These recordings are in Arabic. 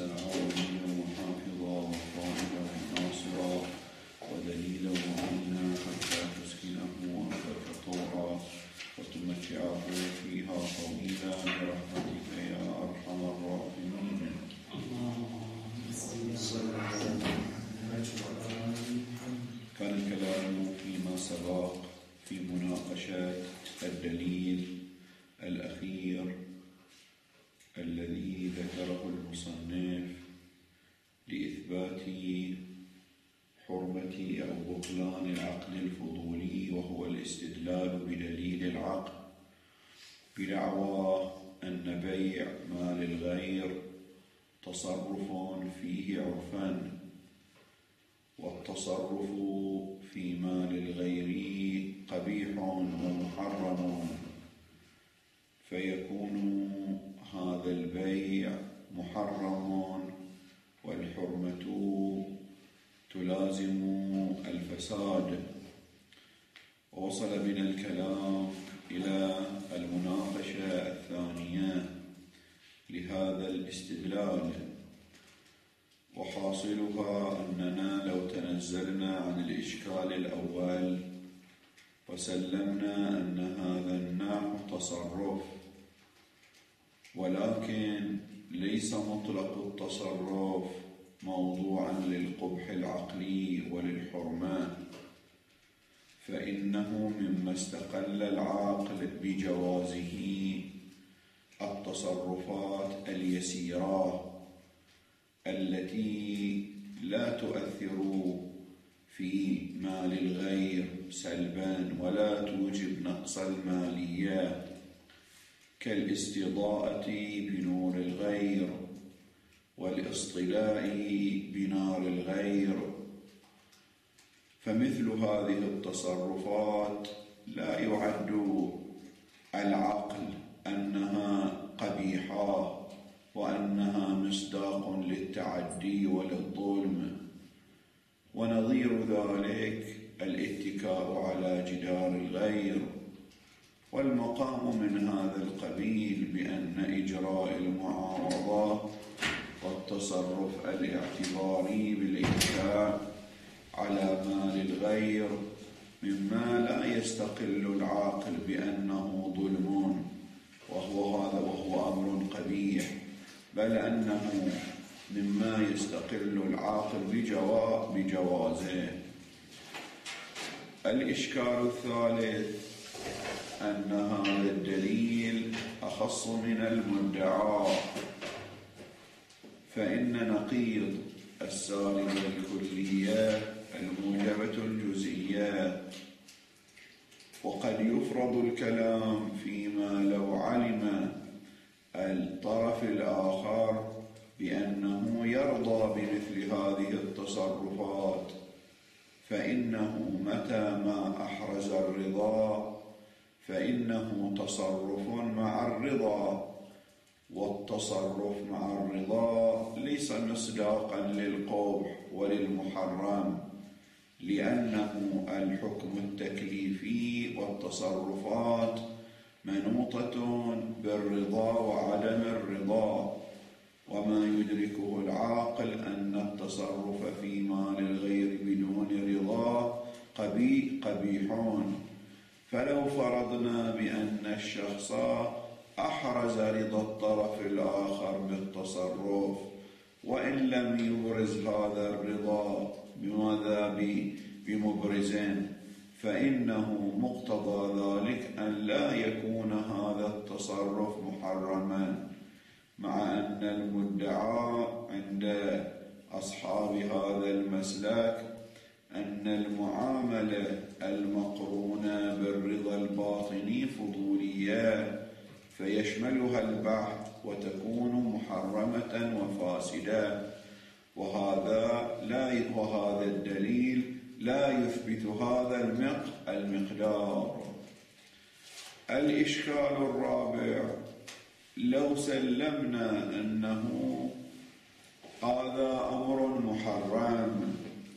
عونا وحافظا وقائدا وناصرا ودليلا وعينا حتى تسكنه أرضك طوعا وتمتعه فيها طويلا برحمتك يا أرحم الراحمين. كان الكلام فيما سبق في مناقشة الدليل الأخير الذي ذكره المصنف لإثبات حرمة أو بطلان العقل الفضولي، وهو الاستدلال بدليل العقل بدعوى أن بيع مال الغير تصرف فيه عرفا، والتصرف في مال الغير قبيح ومحرم، فيكون هذا البيع محرم والحرمة تلازم الفساد. ووصل بنا الكلام إلى المناقشة الثانية لهذا الاستدلال، وحاصلها أننا لو تنزلنا عن الإشكال الأول وسلمنا أن هذا النوع تصرف، ولكن ليس مطلق التصرف موضوعا للقبح العقلي وللحرمة، فإنه مما استقل العقل بجوازه التصرفات اليسيرة التي لا تؤثر في مال الغير سلبا ولا توجب نقص المالية، كالاستضاءة بنور الغير والاصطلاء بنار الغير. فمثل هذه التصرفات لا يعد العقل أنها قبيحة وأنها مصداق للتعدي وللظلم، ونظير ذلك الاتكاء على جدار الغير، والمقام من هذا القبيل بأن إجراء المعارضة والتصرف الاعتباري بالاتكاء على مال الغير مما لا يستقل العاقل بأنه ظلم وهو أمر قبيح، بل أنه مما يستقل العاقل بجوازه. الإشكال الثالث أن هذا الدليل أخص من المدعى، فإن نقيض السالبة الكلية الموجبة الجزئية، وقد يفرض الكلام فيما لو علم الطرف الآخر بأنه يرضى بمثل هذه التصرفات، فإنه متى ما أحرز الرضا فإنه تصرف مع الرضا، والتصرف مع الرضا ليس مصداقا للقبح وللمحرم، لأنه الحكم التكليفي والتصرفات منوطة بالرضا وعدم الرضا، وما يدركه العاقل أن التصرف في مال الغير بدون رضا قبيح. فلو فرضنا بأن الشخص أحرز رضا الطرف الآخر بالتصرف وإن لم يبرز هذا الرضا بمبرز، فإنه مقتضى ذلك أن لا يكون هذا التصرف محرما، مع أن المدعى عند أصحاب هذا المسلك أن المعاملة المقرونة بالرضا الباطني فضولية فيشملها البحث وتكون محرمة وفاسدة، وهذا الدليل لا يثبت هذا المقدار. الإشكال الرابع: لو سلمنا أنه هذا أمر محرم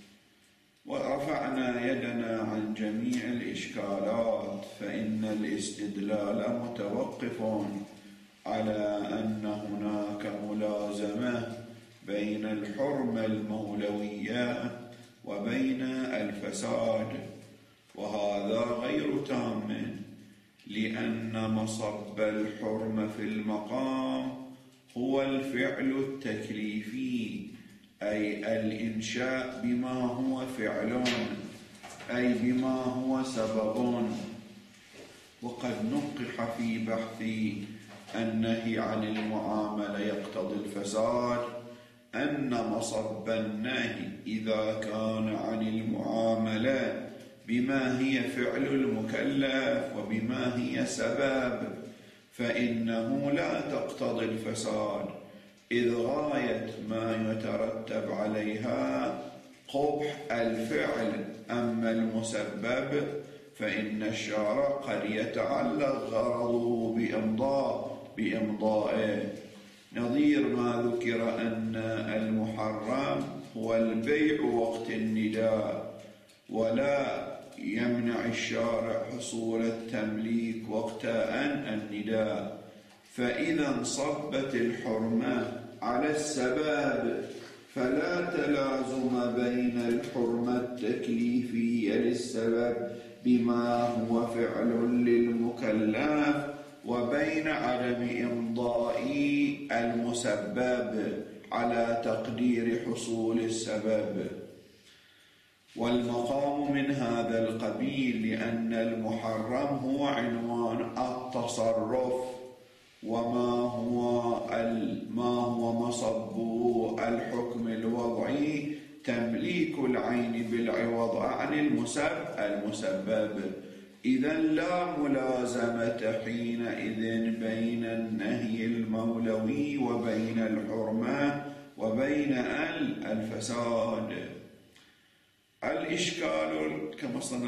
ورفعنا يدنا عن جميع الإشكالات، فإن الاستدلال متوقف على أن هناك ملازمة بين الحرمة المولوية وبين الفساد، وهذا غير تام، لأن مصب الحرمة في المقام هو الفعل التكليفي، أي الإنشاء بما هو فعل، أي بما هو سبب. وقد نقح في بحث النهي عن المعاملة يقتضي الفساد أن مصب النهي إذا كان عن المعاملة بما هي فعل المكلف وبما هي سبب فإنه لا تقتضي الفساد، إذ غاية ما يترتب عليها قبح الفعل. أما المسبب فإن الشارع قد يتعلق غرضه بإمضائه، نظير ما ذكر أن المحرم هو البيع وقت النداء، ولا يمنع الشارع حصول التمليك وقت النداء. فإذا انصبت الحرمة على السبب فلا تلازم بين الحرمة التكليفية للسبب بما هو فعل للمكلف وبين عدم إمضاء المسبب على تقدير حصول السبب. والمقام من هذا القبيل، لأن المحرم هو عنوان التصرف، وما هو مصب الحكم الوضعي تمليك العين بالعوض عن المسبب. إذا لا ملازمة حينئذ بين النهي المولوي وبين الحرمة وبين الفساد. الإشكال كما صنع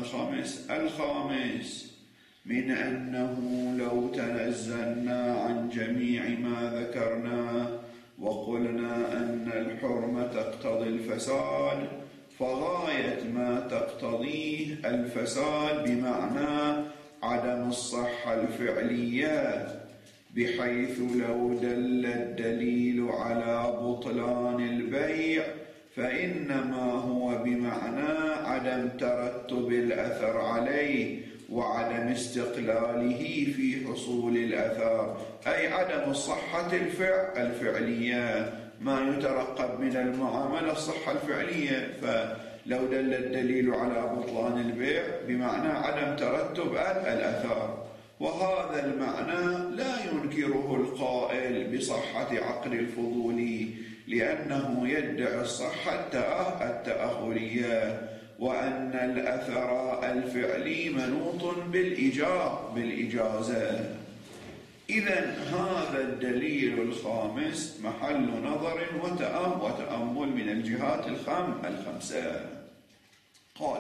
الخامس من أنه لو تنزلنا عن جميع ما ذكرنا وقلنا أن الحرمة تقتضي الفساد، فغاية ما تقتضيه الفساد بمعنى عدم الصحة الفعلية، بحيث لو دل الدليل على بطلان البيع فإنما هو بمعنى عدم ترتب الأثر عليه وعدم استقلاله في حصول الأثر، أي عدم الصحة الفعلية. ما يترقب من المعاملة الصحة الفعلية، فلو دل الدليل على بطلان البيع بمعنى عدم ترتب الأثر. وهذا المعنى لا ينكره القائل بصحة عقد الفضولي، لأنه يدعي الصحة التأخرية، وأن الأثر الفعلي منوط بالإجازة. إذن هذا الدليل الخامس محل نظر وتأمل من الجهات الخمسة. قال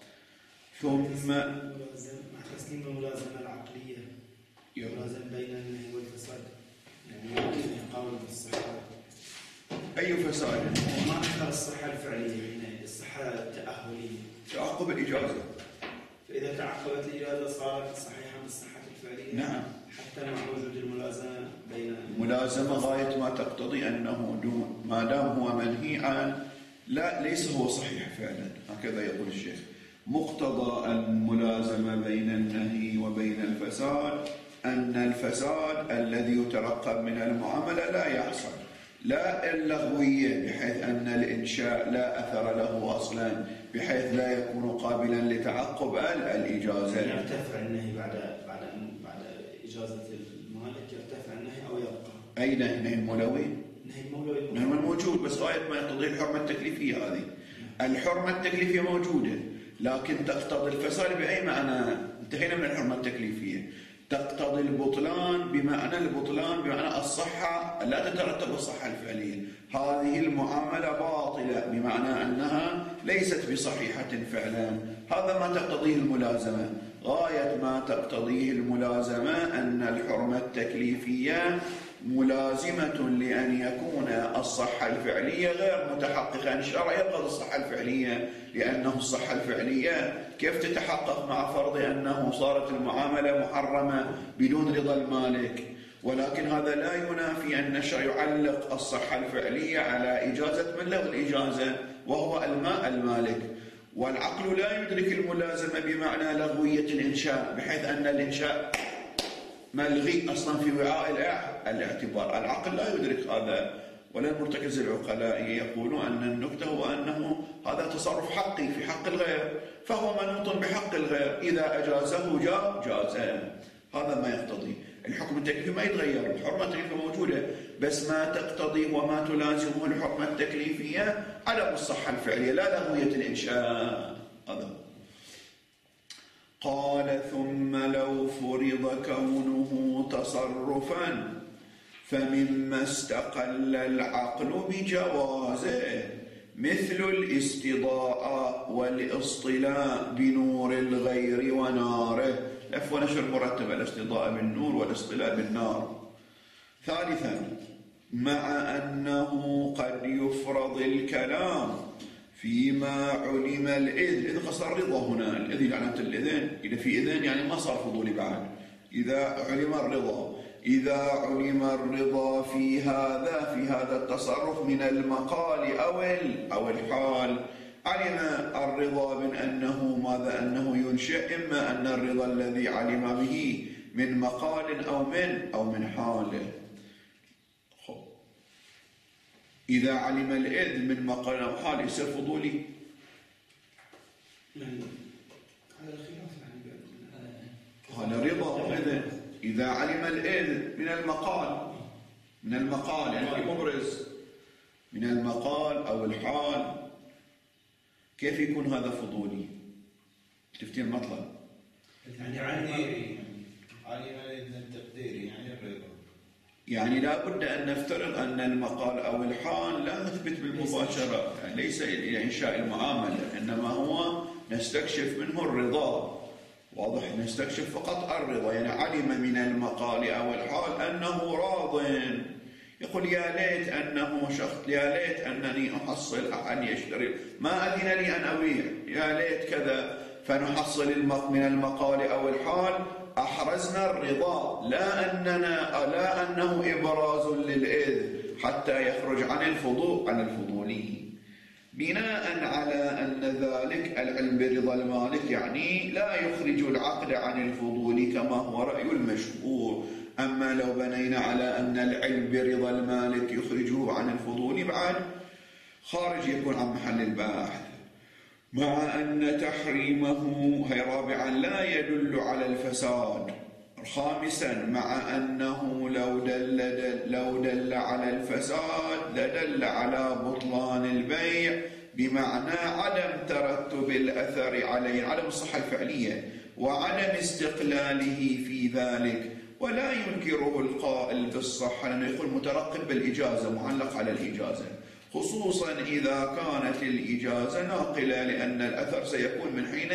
ثم مع تسليم الملازمة العقلية يلازم بين النهي والفساد، يعني قول بالصحة. أي فساد؟ ما أكثر الصحة الفعلية، يعني الصحة التأهلية، تعقب الإجازة. فإذا تعقبت الإجازة صارت صحيحة بالصحة الفعلية. نعم، حتى مع وجود الملازمة بين الملازمة غاية ما تقتضي أنه دون ما دام هو منهي عن ليس هو صحيح فعلا، هكذا يقول الشيخ. مقتضى الملازمة بين النهي وبين الفساد أن الفساد الذي يترقب من المعاملة لا يحصل، لا اللغوية بحيث أن الإنشاء لا أثر له أصلا، بحيث لا يكون قابلا لتعقب الإجازة. يرتفع النهي بعد إجازة المالك، يرتفع النهي أو يبقى. أي نهي مولوي؟ نهي موجود، بس غاية ما يقتضي الحرمة التكليفية. هذه الحرمة التكليفية موجودة، لكن تقتضي الفساد بأي معنى؟ انتهينا من الحرمة التكليفية. تقتضي البطلان بمعنى الصحة، لا تترتب الصحة الفعلية. هذه المعاملة باطلة بمعنى أنها ليست بصحيحة فعلا. هذا ما تقتضيه الملازمة. غاية ما تقتضيه الملازمة أن الحرمة التكليفية ملازمة لأن يكون الصحة الفعلية غير متحققة. الشرع يقتضي الصحة الفعلية، لأنه الصحة الفعلية كيف تتحقق مع فرض أنه صارت المعاملة محرمة بدون رضا المالك؟ ولكن هذا لا ينافي أن الشرع يعلق الصحة الفعلية على إجازة من له الإجازة وهو المالك. والعقل لا يدرك الملازمة بمعنى لغوية الإنشاء، بحيث أن الإنشاء ملغي أصلا في وعاء الاعتبار. العقل لا يدرك هذا، ولا المرتكز العقلاء يقولون أن النكتة هو أنه هذا تصرف حقي في حق الغير، فهو منوط بحق الغير، إذا أجازه جاز. هذا ما يقتضي الحكم التكليفي ما يتغير، الحرمة التكليفية موجودة، بس ما تقتضي وما تلازمه الحرمة التكليفية عدم الصحة الفعلية لا لغوية الإنشاء. هذا قال ثم لو فرض كونه تصرفا فمما استقل العقل بجوازه مثل الاستضاءة والاصطلاء بنور الغير وناره. لف ونشر مرتبة، الاستضاءة بالنور والاصطلاء بالنار. ثالثا مع أنه قد يفرض الكلام فيما علم الإذن، قصر الرضا هنا، الإذن علامة الإذن، إذا في إذن يعني ما صار فضولي بعد. إذا علم الرضا في هذا التصرف من المقال أو الحال، علم الرضا من أنه ماذا؟ أنه ينشئ، إما أن الرضا الذي علم به من مقال أو من حال. إذا علم الإذن من مقال أو حال يصير فضولي. هذا رضا إذن. إذا علم الإذن من المقال يعني مبرز من المقال أو الحال، كيف يكون هذا فضولي؟ تفتين المطلب يعني علم الإذن التقديري يعني الرضا، يعني لا بد أن نفترض أن المقال أو الحال لا نثبت بالمباشرة، يعني ليس إلى إنشاء المعاملة، إنما هو نستكشف منه الرضا. واضح؟ نستكشف فقط الرضا، يعني علم من المقال أو الحال أنه راض. يقول يا ليت أنني أحصل أن يشتري، ما أذن لي أن أبيع، يا ليت كذا، فنحصل من المقال أو الحال أحرزنا الرضا، لا أنه إبراز للإذن حتى يخرج عن الفضولي. بناء على أن ذلك العلم برضا المالك يعني لا يخرج العقد عن الفضول كما هو رأي المشهور. أما لو بنينا على أن العلم برضا المالك يخرجه عن الفضول بعد خارج يكون عن محل الباحث. مع أن تحريمه رابعا لا يدل على الفساد. خامسا مع أنه لو دل على الفساد لدل على بطلان البيع، بمعنى عدم ترتب الأثر عليه، عدم الصحة الفعلية وعدم استقلاله في ذلك. ولا ينكره القائل بالصحة، لأنه يقول مترقب بالإجازة، معلق على الإجازة، خصوصا إذا كانت الإجازة ناقلة، لأن الأثر سيكون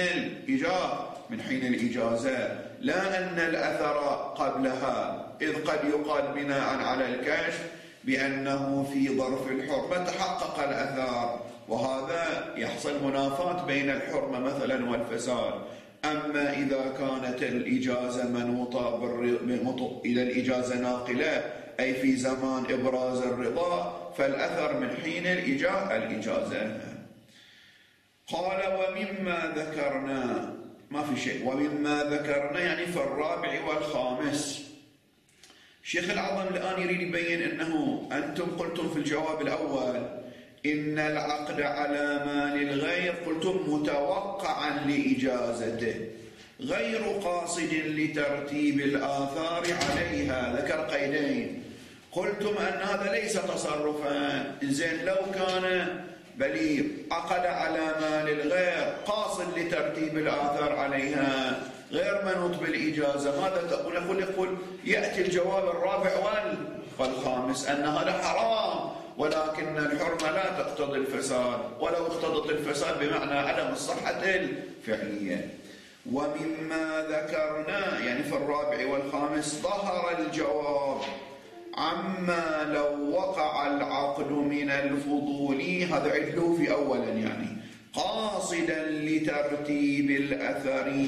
من حين الإجازة، لا أن الأثر قبلها، إذ قد يقال بناء على الكشف بأنه في ظرف الحرمة تحقق الأثر، وهذا يحصل منافاة بين الحرمة مثلا والفساد. أما إذا كانت الإجازة منوطة إلى الإجازة ناقلة، أي في زمان إبراز الرضا، فالأثر من حين الإجازة. قال ومما ذكرنا، ما في شيء، ومما ذكرنا يعني في الرابع والخامس. الشيخ العظم الآن يريد يبين أنه أنتم قلتم في الجواب الأول إن العقد على مال الغير قلتم متوقعا لإجازته غير قاصد لترتيب الآثار عليها، ذكر قيدين. قلتم أن هذا ليس تصرفا، زين لو كان بليغ عقد على مال الغير قاصد لترتيب الآثار عليها غير منوط بالإجازة، ماذا تقول؟ يقول يأتي الجواب الرابع والخامس أن هذا حرام، ولكن الحرمة لا تقتضي الفساد، ولو اقتضت الفساد بمعنى عدم الصحة الفعلية. ومما ذكرنا يعني في الرابع والخامس ظهر الجواب عما لو وقع العقد من الفضول، هذا عدله في أولا، يعني قاصدا لترتيب الأثر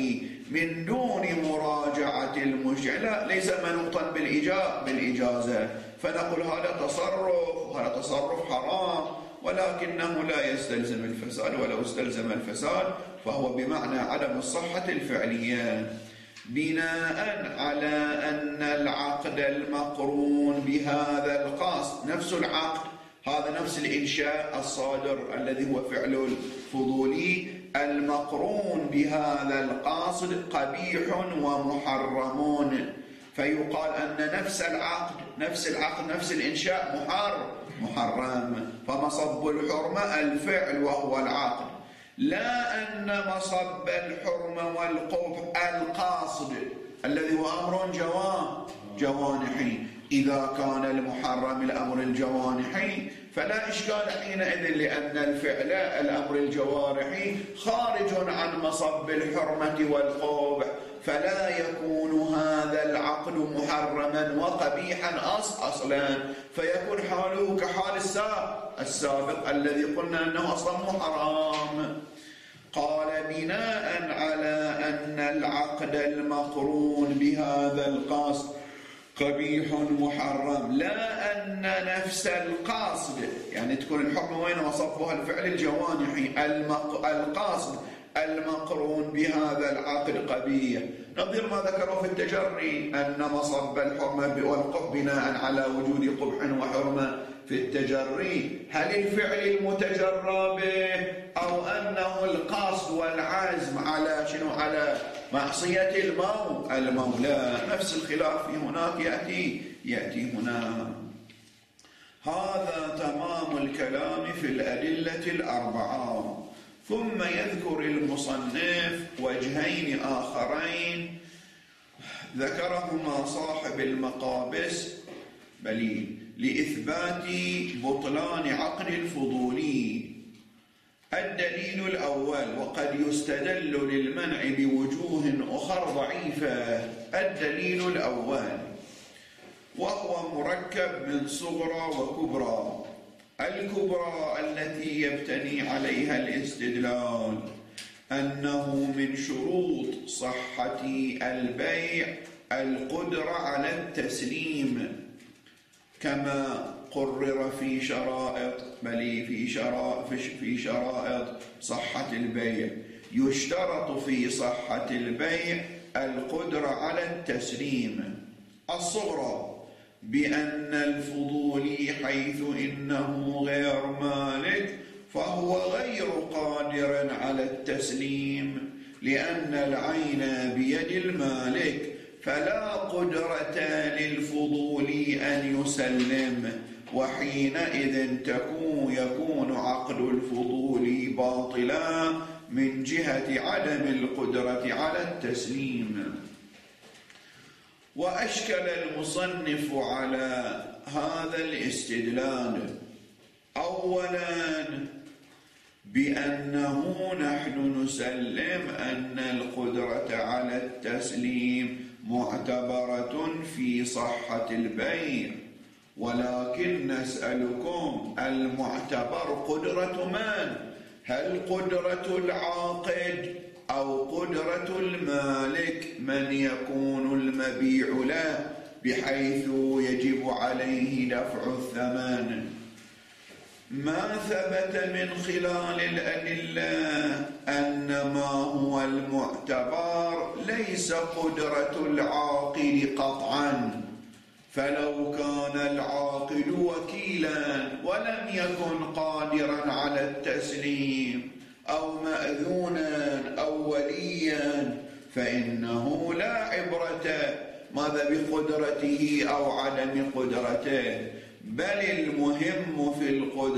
من دون مراجعة المشرع، لا ليس منوطا بالإجازة، فنقول هذا تصرف حرام، ولكنه لا يستلزم الفساد، ولو استلزم الفساد فهو بمعنى عدم الصحة الفعلية. بناء على أن العقد المقرون بهذا القصد، نفس العقد هذا نفس الإنشاء الصادر الذي هو فعل الفضولي، المقرون بهذا القاصد قبيح ومحرم، فيقال أن نفس الإنشاء محرم، فمصب الحرمة الفعل وهو العقد، لا أن مصب الحرمة والقبح القاصد الذي هو أمر جوانحي. إذا كان المحرم الأمر الجوانحي فلا إشكال حينئذ، لأن الفعل الأمر الجوارحي خارج عن مصب الحرمة والقبح، فلا يكون هذا العقد محرما وقبيحا أصلا، فيكون حاله كحال السابق الذي قلنا أنه أصلا حرام. قال بناء على أن العقد المقرون بهذا القصد قبيح محرم، لا أن نفس القاصد، يعني تكون الحكم وين مصبها الفعل الجوانحي، القاصد المقرون بهذا العقد قبيح، نظير ما ذكروا في التجري أن مصب الحرمة والقبح بناء على وجود قبح وحرمة في التجري، هل الفعل المتجرى به أو أنه القصد والعزم على على معصية المولى؟ نفس الخلاف هناك يأتي هنا. هذا تمام الكلام في الأدلة الأربعة. ثم يذكر المصنف وجهين آخرين ذكرهما صاحب المقابس لإثبات بطلان عقد الفضولي. الدليل الأول، وقد يستدل للمنع بوجوه أخرى ضعيفة. الدليل الأول وهو مركب من صغرى وكبرى. الكبرى التي يبتني عليها الاستدلال أنه من شروط صحة البيع القدرة على التسليم، كما قرر في شرائط صحة البيع. يشترط في صحة البيع القدرة على التسليم. الصغرى بأن الفضولي حيث إنه غير مالك فهو غير قادر على التسليم، لأن العين بيد المالك، فلا قدرة للفضولي أن يسلم، وحينئذ يكون عقد الفضولي باطلا من جهة عدم القدرة على التسليم. وأشكل المصنف على هذا الاستدلال أولا بأنه نحن نسلم أن القدرة على التسليم معتبرة في صحة البيع، ولكن نسألكم المعتبر قدرة من؟ هل قدرة العاقد أو قدرة المالك من يكون المبيع له بحيث يجب عليه دفع الثمن؟ ما ثبت من خلال الأدلة أن ما هو المعتبر ليس قدرة العاقد قطعا، فلو كان العاقد وكيلا ولم يكن قادرا على التسليم أو مأذونا أو وليا فإنه لا عبرة ماذا بقدرته أو عدم قدرته، بل المهم في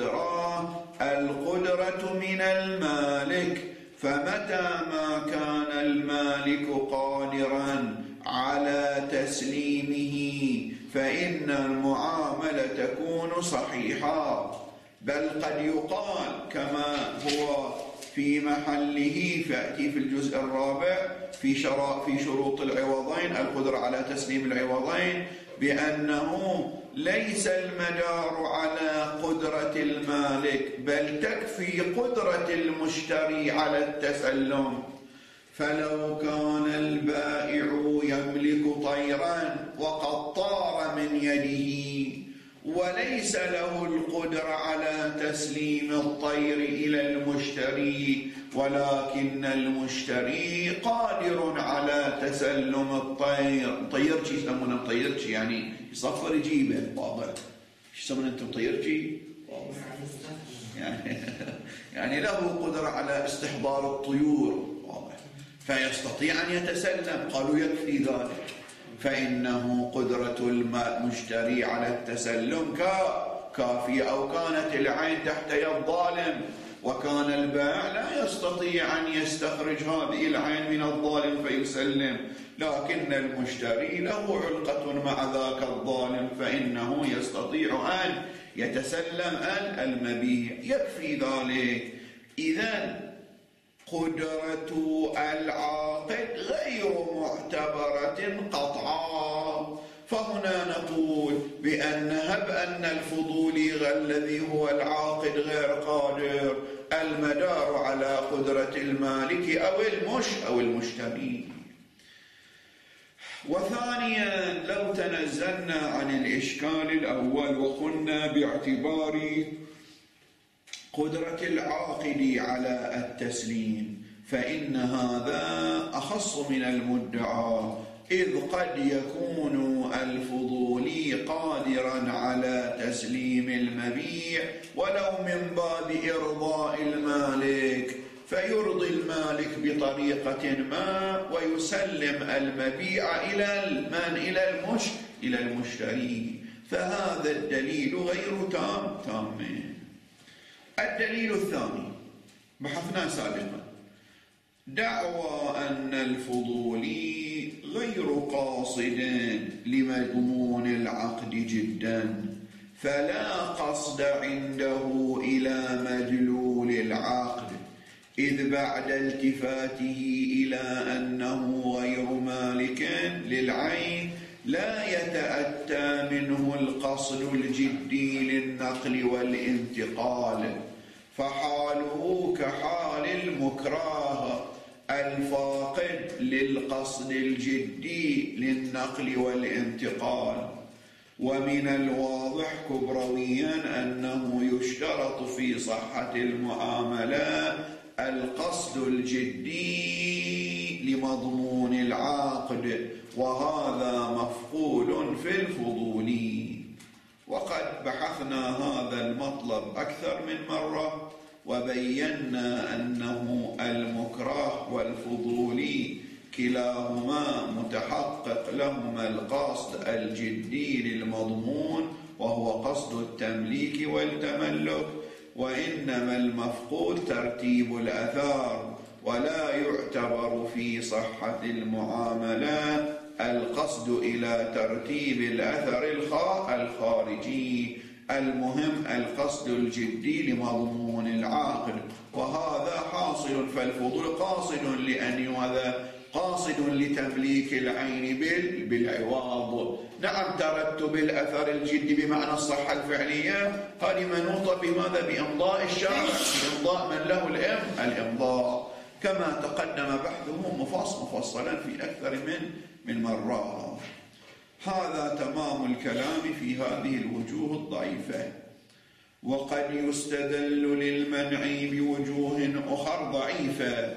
القدرة من المالك، فمتى ما كان المالك قادرا على تسليمه فإن المعاملة تكون صحيحة. بل قد يقال كما هو في محله فأتي في الجزء الرابع في شروط العوضين، القدرة على تسليم العوضين، بأنه ليس المدار على قدرة المالك، بل تكفي قدرة المشتري على التسلم، فلو كان البائع يملك طيرا وقد طار من يده وليس له القدرة على تسليم الطير إلى المشتري، ولكن المشتري قادر على تسلم الطير. طيرجي يسمونه طيرجي، يعني يصفر يجيبه، واضح. ايش يسمونه انتم طيرجي؟ واضح. يعني له قدرة على استحضار الطيور، واضح، فيستطيع أن يتسلم. قالوا يكفي ذلك، فإنه قدرة المشتري على التسلم كافية. أو كانت العين تحت يد الظالم وكان البائع لا يستطيع أن يستخرج هذه العين من الظالم فيسلم، لكن المشتري له علقة مع ذاك الظالم فإنه يستطيع أن يتسلم المبيع، يكفي ذلك. إذن قدرة العاقد غير معتبرة قطعا. فهنا نقول بأن الفضولي الذي هو العاقد غير قادر، المدار على قدرة المالك أو المشتري. وثانيا، لو تنزلنا عن الإشكال الأول وقلنا باعتبار قدرة العاقد على التسليم، فإن هذا أخص من المدعى، إذ قد يكون الفضولي قادرا على تسليم المبيع ولو من باب إرضاء المالك، فيرضي المالك بطريقة ما ويسلم المبيع إلى المشتري، فهذا الدليل غير تام. الدليل الثاني بحثناه سابقا، دعوى أن الفضولي غير قاصد لمضمون العقد جدا، فلا قصد عنده إلى مدلول العقد، إذ بعد التفاته إلى أنه غير مالك للعين لا يتأتى منه القصد الجدي للنقل والانتقال، فحاله كحال المكراه الفاقد للقصد الجدي للنقل والانتقال. ومن الواضح كبرويا أنه يشترط في صحة المعاملة القصد الجدي لمضمون العقد، وهذا مفقود في الفضولي. وقد بحثنا هذا المطلب أكثر من مرة وبينا أنه المكره والفضولي كلاهما متحقق لهما القصد الجدي للمضمون وهو قصد التمليك والتملك، وإنما المفقود ترتيب الأثار، ولا يعتبر في صحة المعاملات القصد إلى ترتيب الأثر الخارجي، المهم القصد الجدي لمضمون العقد، وهذا حاصل. فالفضول قاصد لتمليك العين بالعوض. نعم، ترتب الأثر الجدي بمعنى الصحة الفعلية هذه منوطة بماذا؟ بإمضاء الشارع، بإمضاء من له الإمضاء، كما تقدم بحثه مفصلا في أكثر من مرة. هذا تمام الكلام في هذه الوجوه الضعيفة. وقد يستدل للمنع بوجوه أخرى ضعيفة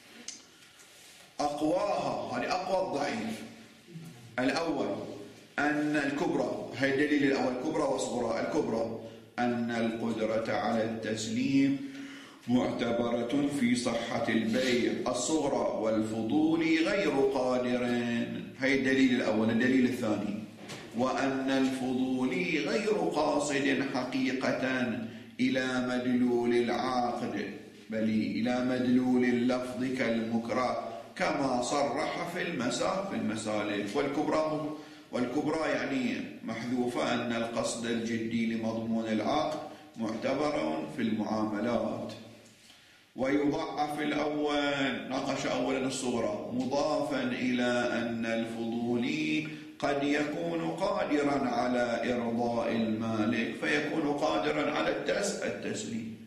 أقواها، هذه أقوى الضعيف. الأول أن الكبرى، هي الدليل الأول، كبرى وصغرى. الكبرى أن القدرة على التسليم معتبرة في صحة البيع. الصغرى والفضولي غير قادرين، هي الدليل الأول. الدليل الثاني، وأن الفضولي غير قاصد حقيقة إلى مدلول العقد، بل إلى مدلول اللفظ كالمكره، كما صرح في المسالك. والكبرى يعني محذوفة، أن القصد الجدي لمضمون العقد معتبر في المعاملات. ويضعف الأول، ناقش أولا الصغرى، مضافا إلى أن الفضولي قد يكون قادرا على إرضاء المالك، فيكون قادرا على التسليم،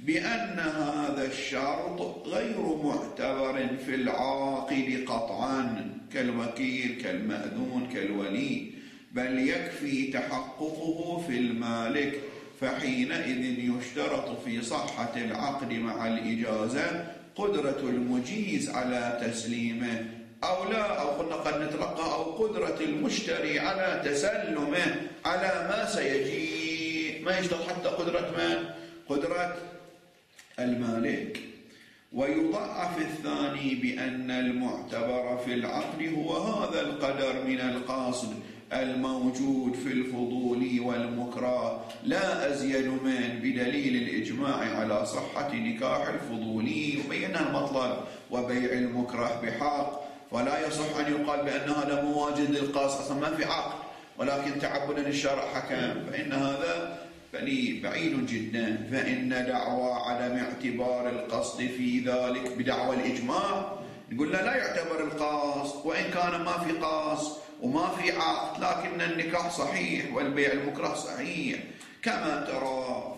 بأن هذا الشرط غير معتبر في العاقد قطعا كالوكيل كالمأذون كالولي، بل يكفي تحققه في المالك، فحينئذ يشترط في صحة العقد مع الإجازة قدرة المجيز على تسليمه أو لا، أو قلنا قد نتلقى أو قدرة المشتري على تسلمه على ما سيجي. ما يشترط حتى قدرة من؟ قدرة المالك. ويضعف الثاني بأن المعتبر في العقد هو هذا القدر من القاصد الموجود في الفضول والمكره لا أزيد من، بدليل الإجماع على صحة نكاح الفضولي وبينها المطلب وبيع المكره بحق، ولا يصح أن يقال بأن هذا مواجد للقاصد، أصلا ما في عقد ولكن تعبدا الشرع حكم، فإن هذا بعيد جدا. فإن دعوى عدم اعتبار القصد في ذلك بدعوى الإجماع نقول لا يعتبر القصد وإن كان ما في قصد وما في عقد، لكن النكاح صحيح والبيع المكره صحيح كما ترى.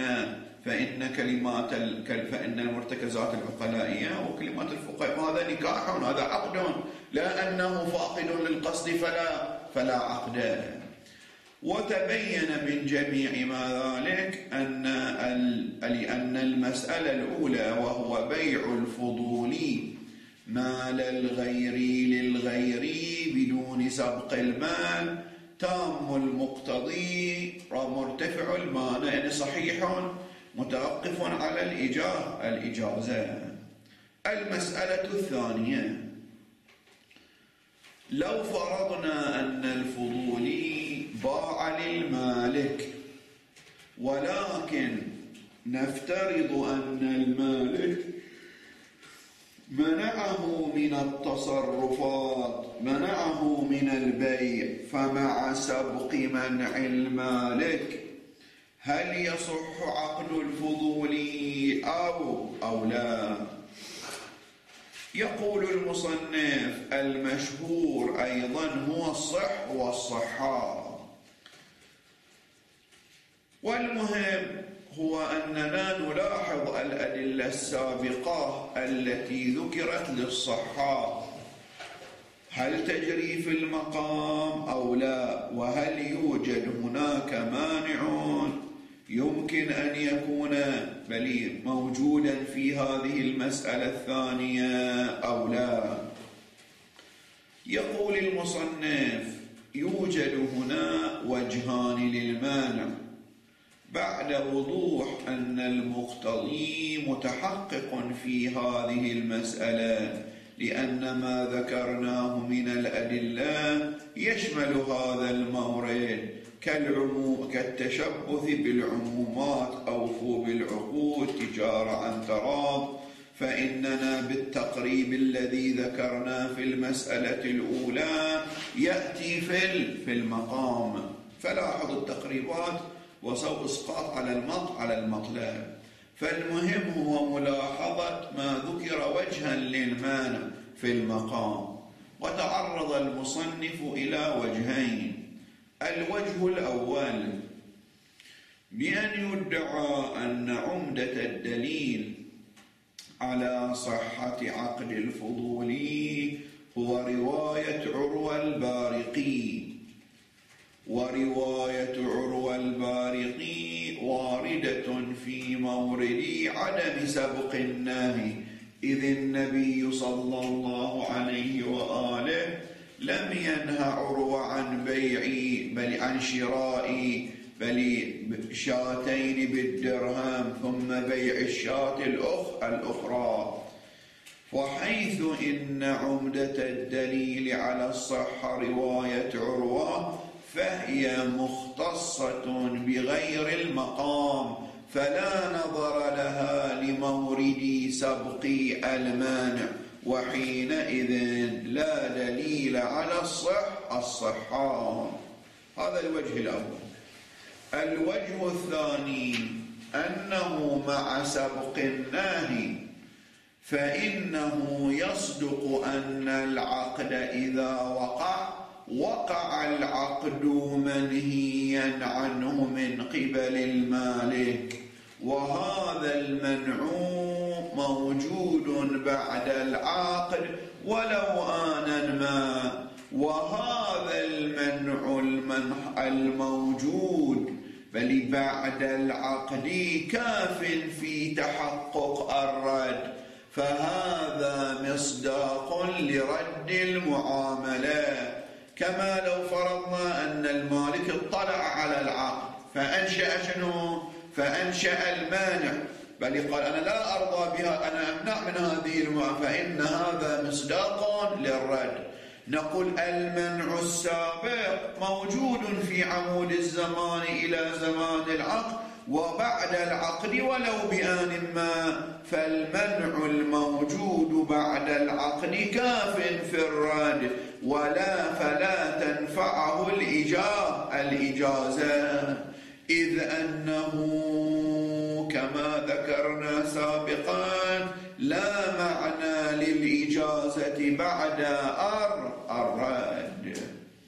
فإن المرتكزات العقلائية وكلمات الفقهاء هذا نكاح هذا عقد، لا أنه فاقد للقصد فلا عقد. وتبين من جميع ما ذلك لأن المسألة الأولى وهو بيع الفضول مال الغير للغير بدون سبق المال تام المقتضي مرتفع المانع، يعني صحيح متوقف على الإجازة. المسألة الثانية، لو فرضنا أن الفضولي باع للمالك، ولكن نفترض أن المالك منعه من التصرفات، منعه من البيع، فمع سبق منع المالك هل يصح عقد الفضول أو لا؟ يقول المصنف المشهور أيضا هو الصح والصحة، والمهم هو أننا نلاحظ الأدلة السابقة التي ذكرت للصحة هل تجري في المقام أو لا، وهل يوجد هناك مانع يمكن أن يكون موجودا في هذه المسألة الثانية أو لا. يقول المصنف يوجد هنا وجهان للمانع بعد وضوح أن المقتضي متحقق في هذه المسألة، لأن ما ذكرناه من الأدلة يشمل هذا المورد كالتشبث بالعمومات، أوفوا بالعقود، تجارة عن تراض، فإننا بالتقريب الذي ذكرنا في المسألة الأولى يأتي في المقام. فلاحظ التقريبات وسوء إسقاط على المطلب. فالمهم هو ملاحظة ما ذكر وجها للمانع في المقام. وتعرض المصنف إلى وجهين. الوجه الأول بأن يدعى أن عمدة الدليل على صحة عقد الفضول هو رواية عروة البارقي، ورواية عروة البارقي واردة في مورد عدم سبق النهي، إذ النبي صلى الله عليه وآله لم ينهى عروة عن بيع بل عن شراء شاتين بالدرهم ثم بيع الشاة الأخرى. وحيث إن عمدة الدليل على الصحة رواية عروة فهي مختصة بغير المقام، فلا نظر لها لمورد سبق المانع، وحينئذ لا دليل على الصحة. هذا الوجه الأول. الوجه الثاني أنه مع سبق النهي فإنه يصدق أن العقد إذا وقع العقد منهيا عنه من قبل المالك، وهذا المنع موجود بعد العقد ولو آنا ما، وهذا المنع الموجود بل بعد العقد كاف في تحقق الرد، فهذا مصداق لرد المعاملة. كما لو فرضنا أن المالك اطلع على العقد فأنشأ شنو؟ فأنشأ المانع، بل قال أنا لا أرضى بها، أنا أمنع من هذه المعاملة، فإن هذا مصداق للرد. نقول المنع السابق موجود في عمود الزمان إلى زمان العقد وبعد العقد ولو بآن ما، فالمنع الموجود بعد العقد كاف في الرد فلا تنفعه الإجازة، إذ أنه كما ذكرنا سابقا لا معنى للإجازة بعد الرد.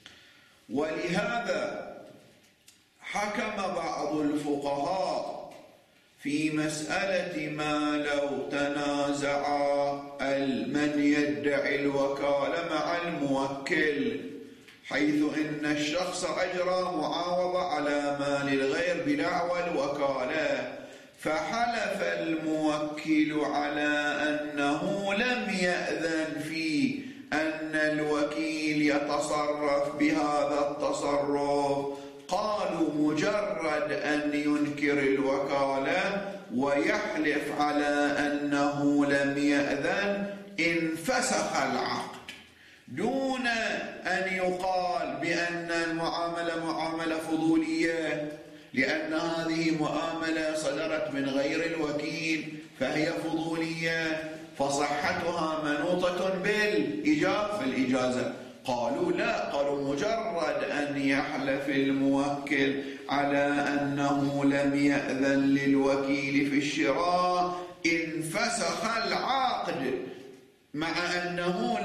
ولهذا حكم بعض الفقهاء في مسألة ما لو تنازعا من يدعي الوكالة مع الموكل، حيث إن الشخص أجرى معاوضة على مال الغير بدعوى الوكالة، فحلف الموكل على أنه لم يأذن في أن الوكيل يتصرف بهذا التصرف، قالوا مجرد أن ينكر الوكالة ويحلف على أنه لم يأذن انفسخ العقد، دون أن يقال بأن المعاملة معاملة فضولية، لأن هذه معاملة صدرت من غير الوكيل فهي فضولية فصحتها منوطة بالإجازة. قالوا لا، قالوا مجرد أن يحلف الموكل على أنه لم يأذن للوكيل في الشراء انفسخ العقد، مع أنه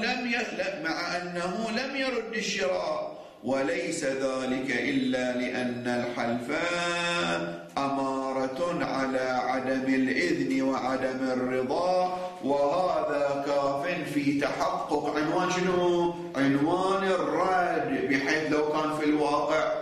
لم يرد الشراء، وليس ذلك إلا لأن الحلف أمارة على عدم الإذن وعدم الرضا، وهذا كاف في تحقق عنوان شنو؟ عنوان الرد، بحيث لو كان في الواقع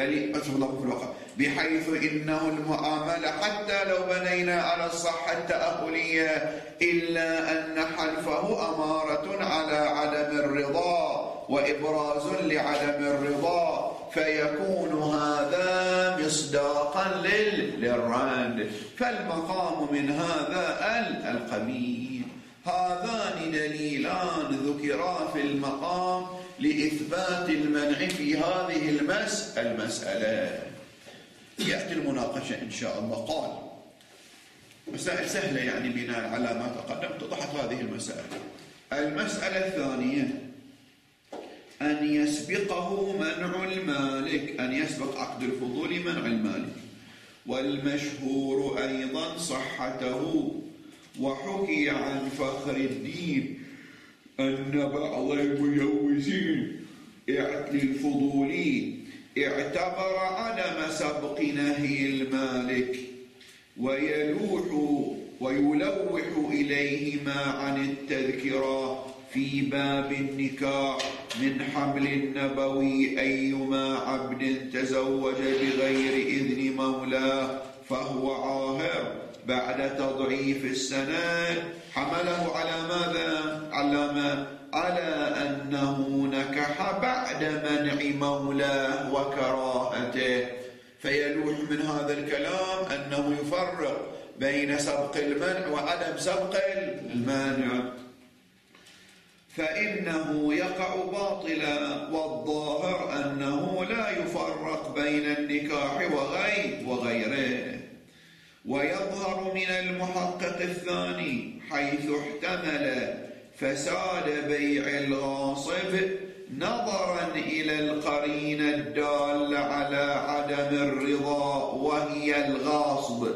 بحيث إنه المعاملة حتى لو بنينا على الصحة التأهلية إلا أن حلفه أمارة على عدم الرضا وإبراز لعدم الرضا، فيكون هذا مصداقا للرد. فالمقام من هذا القبيل. هذان دليلان ذكرا في المقام لإثبات المنع في هذه المسألة. يأتي المناقشة إن شاء الله. قال مسائل سهلة يعني بناء على ما تقدم اتضحت هذه المسائل. المسألة الثانية أن يسبقه منع المالك، أن يسبق عقد الفضول منع المالك، والمشهور أيضا صحته. وحكي عن فخر الدين أن بعض المجوزين للفضولي اعتبر عدم سبق نهي المالك ويلوح إليهما عن التذكرة في باب النكاح من حمل النبوي أيما عبد تزوج بغير إذن مولاه فهو عاهر بعد تضعيف السند، حمله على ماذا؟ على أنه نكح بعد منع مولاه وكراهته. فيلوح من هذا الكلام أنه يفرق بين سبق المنع وعدم سبق المانع، فإنه يقع باطلا، والظاهر أنه لا يفرق بين النكاح وغيره. ويظهر من المحقق الثاني حيث احتمل فساد بيع الغاصب نظرا إلى القرينة الدالة على عدم الرضا وهي الغاصب،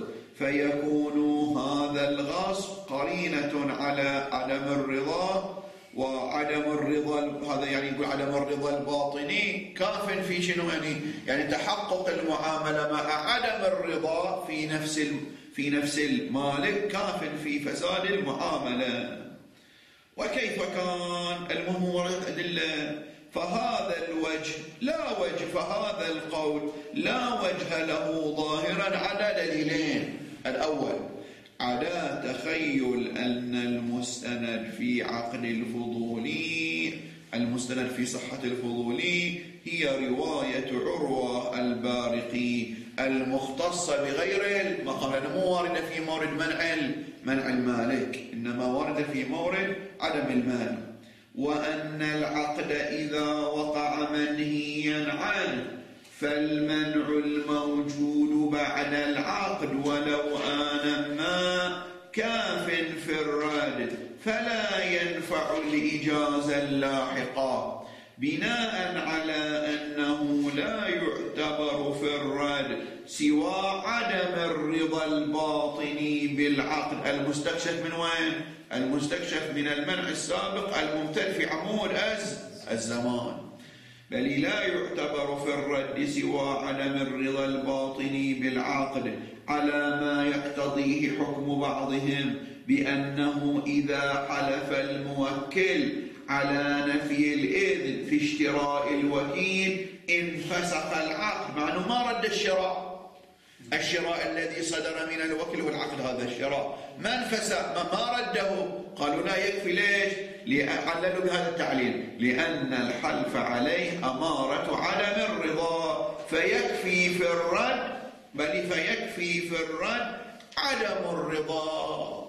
فيكون هذا الغصب قرينة على عدم الرضا وعدم الرضا هذا يعني يقول عدم الرضا الباطني كاف في شنو يعني تحقق المعاملة مع عدم الرضا في نفس المالك كاف في فساد المعاملة. وكيف كان المهم ورد أدلة. فهذا الوجه لا وجه فهذا القول لا وجه له ظاهرا على دليلين. الأول على تخيل أن المستند في عقد الفضولي المستند في صحة الفضولي هي رواية عروة البارقي المختصة بغير المقام، لأنه مو واردة في مورد منع المالك، إنما واردة في مورد عدم المال. وأن العقد إذا وقع منهيا عنه فالمنع الموجود بعد العقد ولو آن ما كاف في الرد فلا ينفع الإجازة اللاحقة، بناء على أنه لا يعتبر في الرد سوى عدم الرضا الباطني بالعقد المستكشف من وين؟ المستكشف من المنع السابق الممتد في عمود الزمان، بل لا يعتبر في الرد سوى عدم الرضا الباطني بالعقد على ما يقتضيه حكم بعضهم بأنه إذا حلف الموكل على نفي الإذن في اشتراء الوكيل انفسخ العقد، مع أنه ما رد الشراء الذي صدر من الوكيل والعقد هذا الشراء ما انفسخ ما رده. قالوا لا يكفي. ليش؟ عللوا بهذا التعليل لأن الحلف عليه أمارة عدم الرضا فيكفي في الرد عدم الرضا.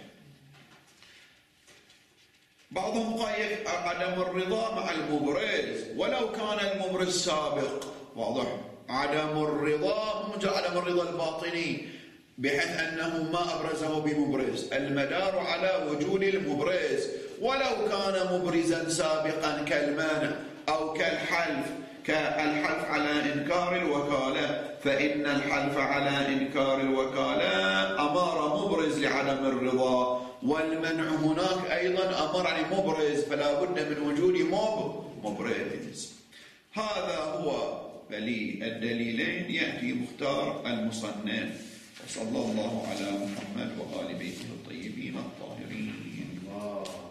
بعضهم قال عدم الرضا مع المبرز ولو كان المبرز سابق. واضح؟ عدم الرضا مجرد عدم الرضا الباطني بحيث أنه ما أبرزه بمبرز، المدار على وجود المبرز ولو كان مبرزا سابقا كالمانع أو كالحلف على إنكار الوكالة، فإن الحلف على إنكار الوكالة أمر مبرز لعدم الرضا، والمنع هناك أيضا أمر عن مبرز، فلا بد من وجود مبرز. هذا هو الدليلين يأتي مختار المصنف. وصلى الله على محمد وآل بيته الطيبين الطاهرين.